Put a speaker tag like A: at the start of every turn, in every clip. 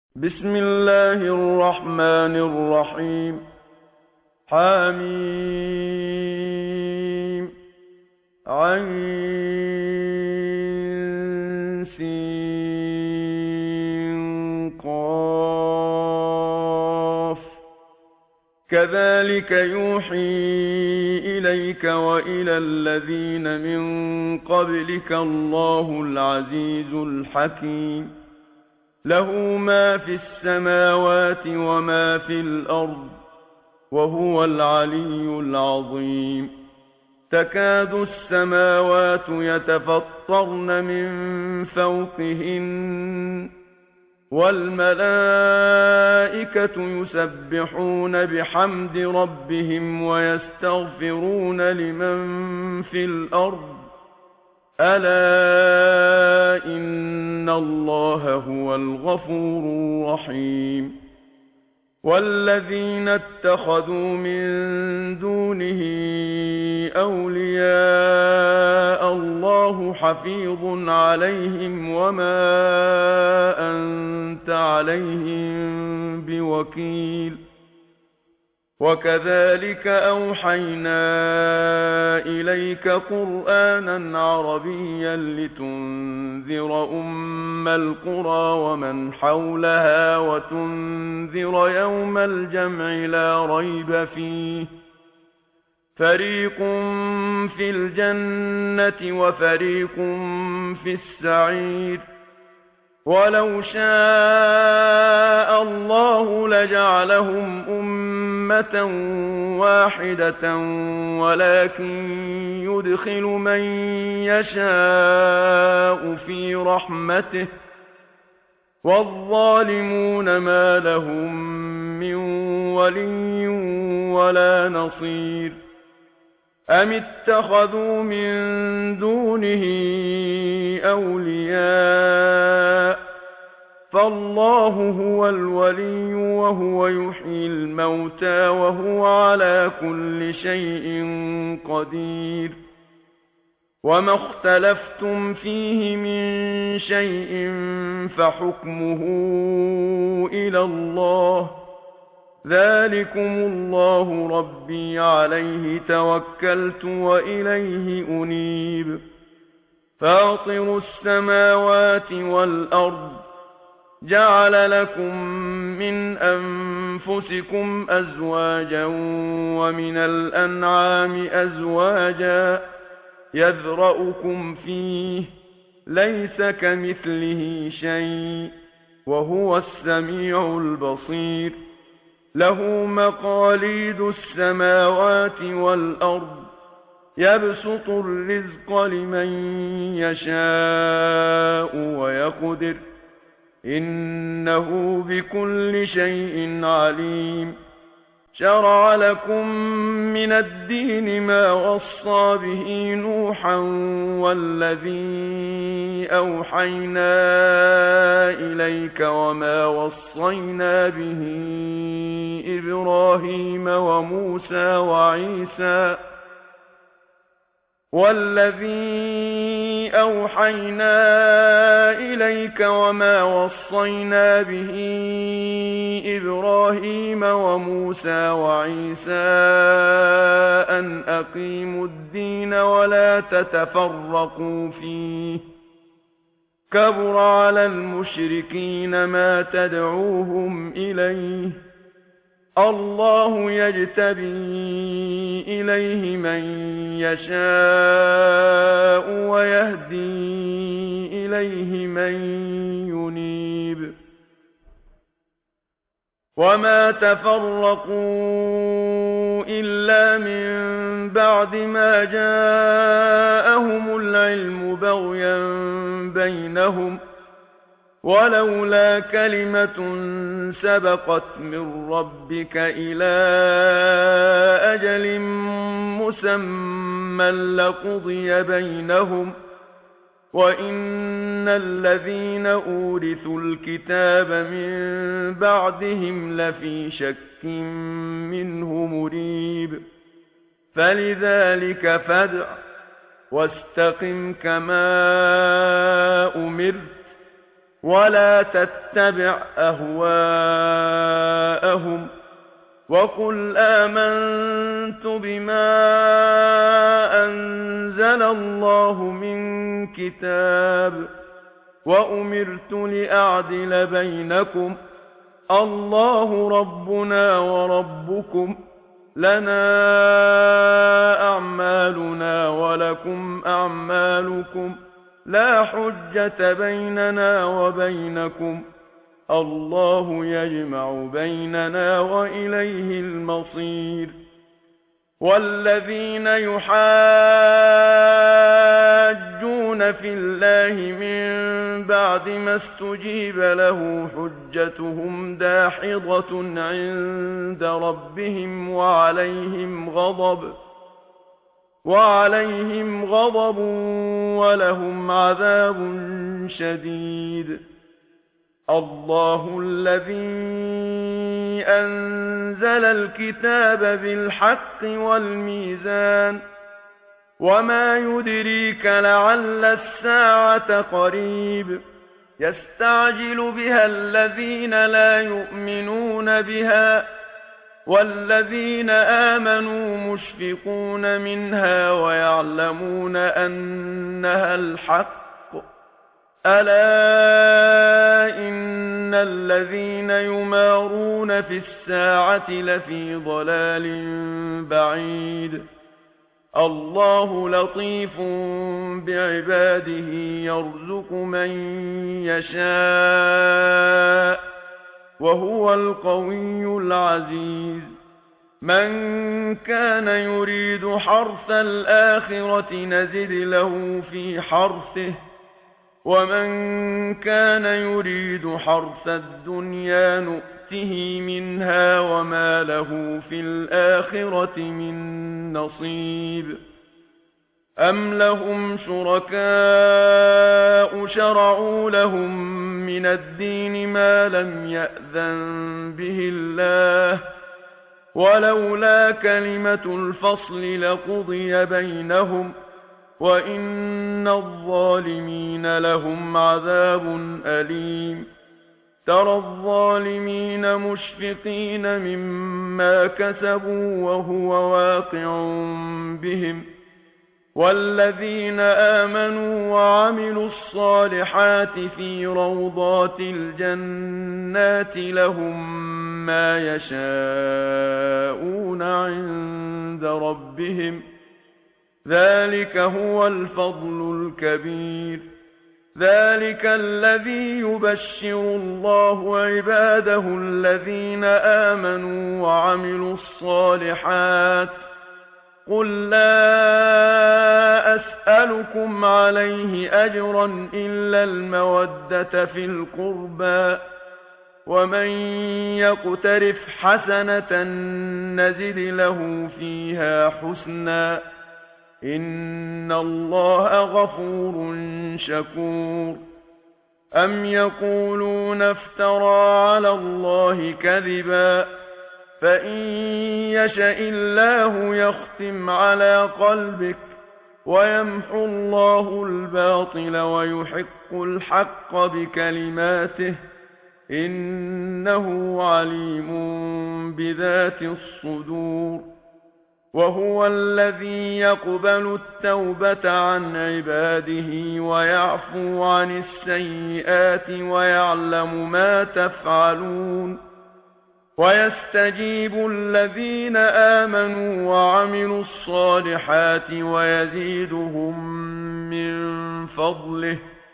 A: بسم الله الرحمن الرحيم. حميم عين سين قاف. كذلك يوحي إليك وإلى الذين من قبلك الله العزيز الحكيم. له ما في السماوات وما في الأرض وهو العلي العظيم. تكاد السماوات يتفطرن من فوقهن والملائكة يسبحون بحمد ربهم ويستغفرون لمن في الأرض ألا إن الله هو الغفور الرحيم. والذين اتخذوا من دونه أولياء الله حفيظ عليهم وما أنت عليهم بوكيل. وكذلك أوحينا إليك قرآنا عربيا لتنذر أم القرى ومن حولها وتنذر يوم الجمع لا ريب فيه. فريق في الجنة وفريق في السعير. ولو شاء الله لجعلهم أمة واحدة ولكن يدخل من يشاء في رحمته والظالمون ما لهم من ولي ولا نصير. أم اتخذوا من دونه أولياء فالله هو الولي وهو يحيي الموتى وهو على كل شيء قدير. وما اختلفتم فيه من شيء فحكمه إلى الله. ذلكم الله ربي عليه توكلت وإليه أنيب. فاطر السماوات والأرض جعل لكم من أنفسكم أزواجا ومن الأنعام أزواجا يذرأكم فيه ليس كمثله شيء وهو السميع البصير. له مقاليد السماوات والأرض يبسط الرزق لمن يشاء ويقدر إنه بكل شيء عليم. شرع لكم من الدين ما وصى به نوحا والذي أوحينا إليك وما وصينا به إبراهيم وموسى وعيسى والذي أوحينا إليك وما وصينا به إبراهيم وموسى وعيسى أن أقيموا الدين ولا تتفرقوا فيه. كبر على المشركين ما تدعوهم إليه. الله يجتبي إليه من يشاء ويهدي إليه من ينيب. وما تفرقوا إلا من بعد ما جاءهم العلم بغيا بينهم ولولا كلمة سبقت من ربك إلى أجل مسمى لقضي بينهم وإن الذين أورثوا الكتاب من بعدهم لفي شك منه مريب. فلذلك فادع واستقم كما أمرت ولا تتبع أهواءهم وقل آمنت بما أنزل الله من كتاب وأمرت لأعدل بينكم الله ربنا وربكم لنا أعمالنا ولكم أعمالكم لا حجة بيننا وبينكم الله يجمع بيننا وإليه المصير والذين يحاجون في الله من بعد ما استجيب له حجتهم داحضة عند ربهم وعليهم غضب ولهم عذاب شديد الله الذي أنزل الكتاب بالحق والميزان وما يدريك لعل الساعة قريب يستعجل بها الذين لا يؤمنون بها والذين آمنوا مشفقون منها ويعلمون أنها الحق ألا إن الذين يمارون في الساعة لفي ضلال بعيد الله لطيف بعباده يرزق من يشاء وهو القوي العزيز من كان يريد حرث الآخرة نزد له في حرثه ومن كان يريد حرث الدنيا نؤته منها وما له في الآخرة من نصيب أم لهم شركاء شرعوا لهم من الدين ما لم يأذن به الله ولولا كلمة الفصل لقضي بينهم وإن الظالمين لهم عذاب أليم ترى الظالمين مشفقين مما كسبوا وهو واقع بهم والذين آمنوا وعملوا الصالحات في روضات الجنات لهم ما يشاءون عند ربهم ذلك هو الفضل الكبير ذلك الذي يبشر الله عباده الذين آمنوا وعملوا الصالحات قل لا أسألكم عليه أجرا إلا المودة في القربى ومن يقترف حسنة نزد له فيها حسنا إن الله غفور شكور أم يقولون افترى على الله كذبا فإن يشأ الله يختم على قلبك ويمحو الله الباطل ويحق الحق بكلماته إنه عليم بذات الصدور وهو الذي يقبل التوبة عن عباده ويعفو عن السيئات ويعلم ما تفعلون ويستجيب الذين آمنوا وعملوا الصالحات ويزيدهم من فضله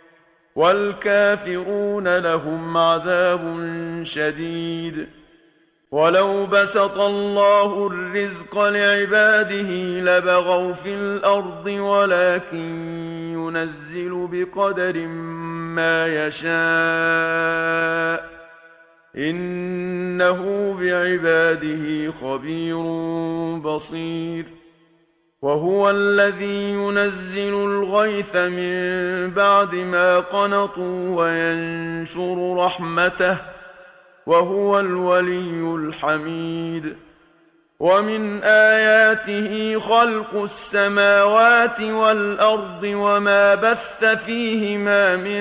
A: والكافرون لهم عذاب شديد ولو بسط الله الرزق لعباده لبغوا في الأرض ولكن ينزل بقدر ما يشاء إنه بعباده خبير بصير وهو الذي ينزل الغيث من بعد ما قنطوا وينشر رحمته وهو الولي الحميد ومن آياته خلق السماوات والأرض وما بث فيهما من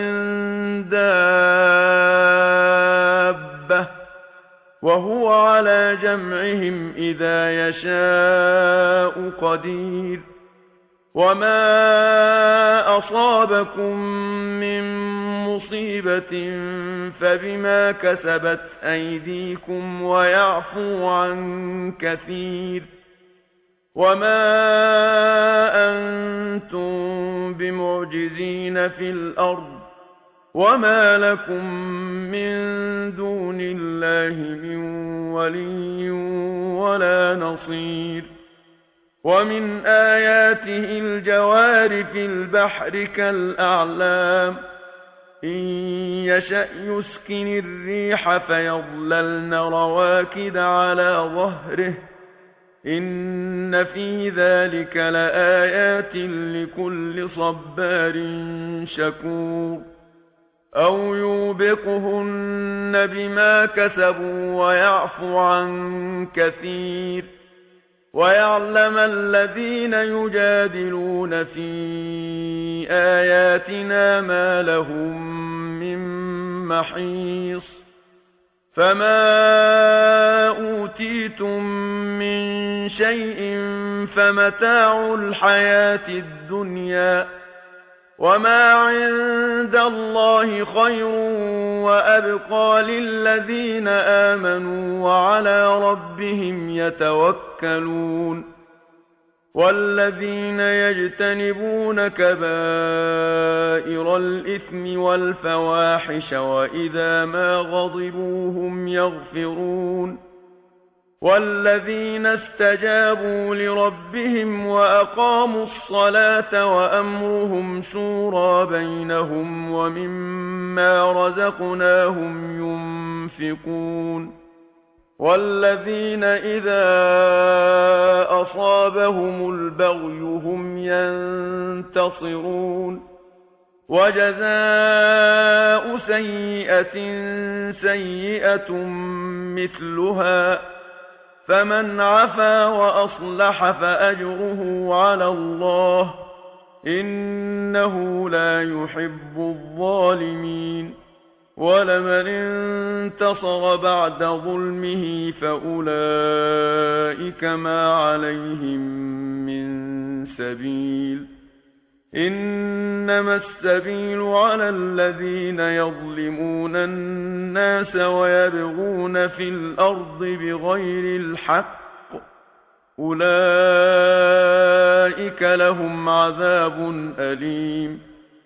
A: دابة وهو على جمعهم إذا يشاء قدير وما أصابكم من مصيبة فبما كسبت أيديكم ويعفو عن كثير وما أنتم بمعجزين في الأرض وما لكم من دون الله من ولي ولا نصير ومن آياته الجوار في البحر كالأعلام إن يشأ يسكن الريح فيظللن رواكد على ظهره إن في ذلك لآيات لكل صبار شكور أو يوبقهن بما كسبوا ويعفو عن كثير ويعلم الذين يجادلون في آياتنا ما لهم من محيص فما أوتيتم من شيء فمتاع الحياة الدنيا وما عند الله خير وأبقى للذين آمنوا وعلى ربهم يتوكلون والذين يجتنبون كبائر الإثم والفواحش وإذا ما غضبوا هم يغفرون والذين استجابوا لربهم وأقاموا الصلاة وأمرهم شورى بينهم ومما رزقناهم ينفقون والذين إذا أصابهم البغي هم ينتصرون وجزاء سيئة سيئة مثلها فمن عفا وأصلح فأجره على الله إنه لا يحب الظالمين ولمن انتصر بعد ظلمه فأولئك ما عليهم من سبيل إنما السبيل على الذين يظلمون الناس ويبغون في الأرض بغير الحق أولئك لهم عذاب أليم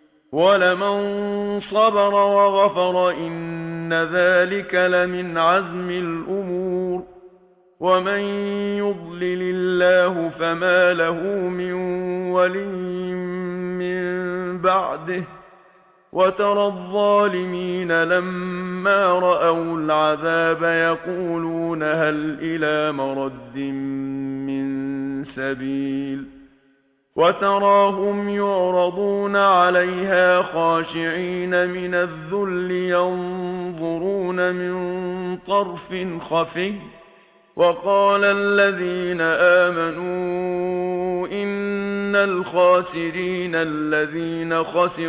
A: ولمن صبر وغفر إن ذلك لمن عزم الأمور ومن يضلل الله فما له من ولي من بعده وترى الظالمين لما رأوا العذاب يقولون هل إلى مرد من سبيل وتراهم يعرضون عليها خاشعين من الذل ينظرون من طرف خفي وقال الذين آمنوا إن الخاسرين الذين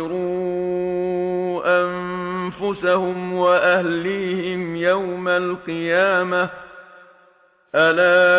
A: خسروا أنفسهم وأهليهم يوم القيامة ألا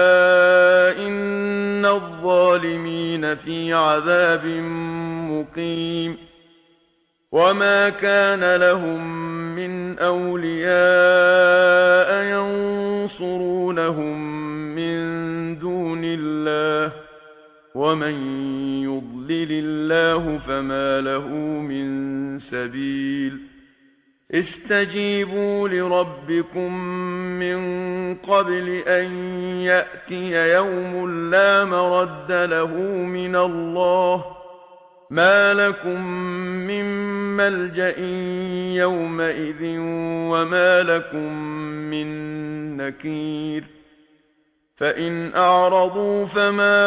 A: إن الظالمين في عذاب مقيم وما كان لهم من أولياء ينصرونهم من دون الله ومن يضلل الله فما له من سبيل استجيبوا لربكم من قبل أن يأتي يوم لا مرد له من الله ما لكم من ملجأ يومئذ وما لكم من نكير فإن أعرضوا فما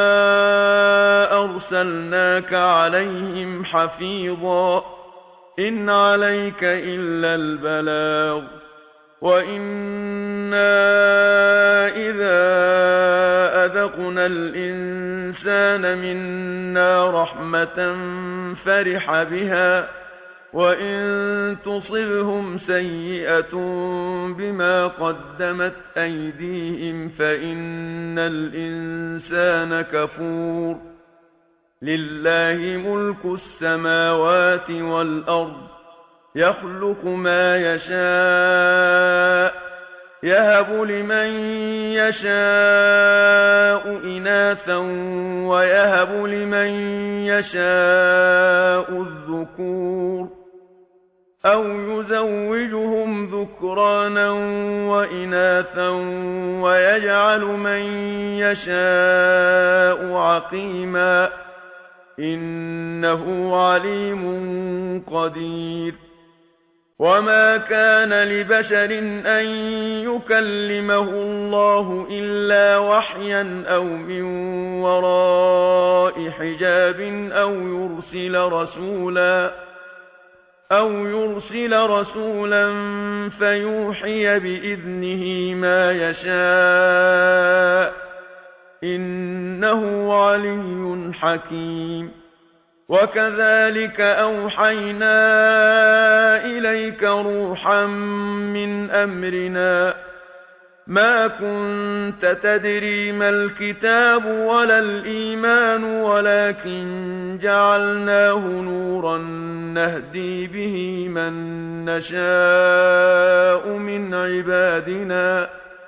A: أرسلناك عليهم حفيظا إن عليك إلا البلاغ وإنا إذا الإنسان منا رحمة فرح بها وإن تصبهم سيئة بما قدمت أيديهم فإن الإنسان كفور لله ملك السماوات والأرض يخلق ما يشاء يهب لمن يشاء إناثا ويهب لمن يشاء الذكور أو يزوجهم ذكرانا وإناثا ويجعل من يشاء عقيما إنه عليم قدير وما كان لبشر أن يكلمه الله إلا وحيا أو من وراء حجاب أو يرسل رسولا فيوحي بإذنه ما يشاء إنه علي حكيم وكذلك أوحينا إليك روحا من أمرنا ما كنت تدري ما الكتاب ولا الإيمان ولكن جعلناه نورا نهدي به من نشاء من عبادنا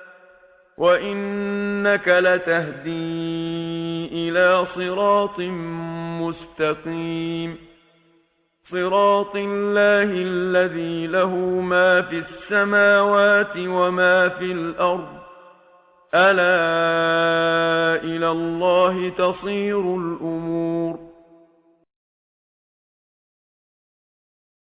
A: وإنك لتهدي إلى صراط مستقيم صراط الله الذي له ما في السماوات وما في الأرض ألا إلى الله تصير الأمور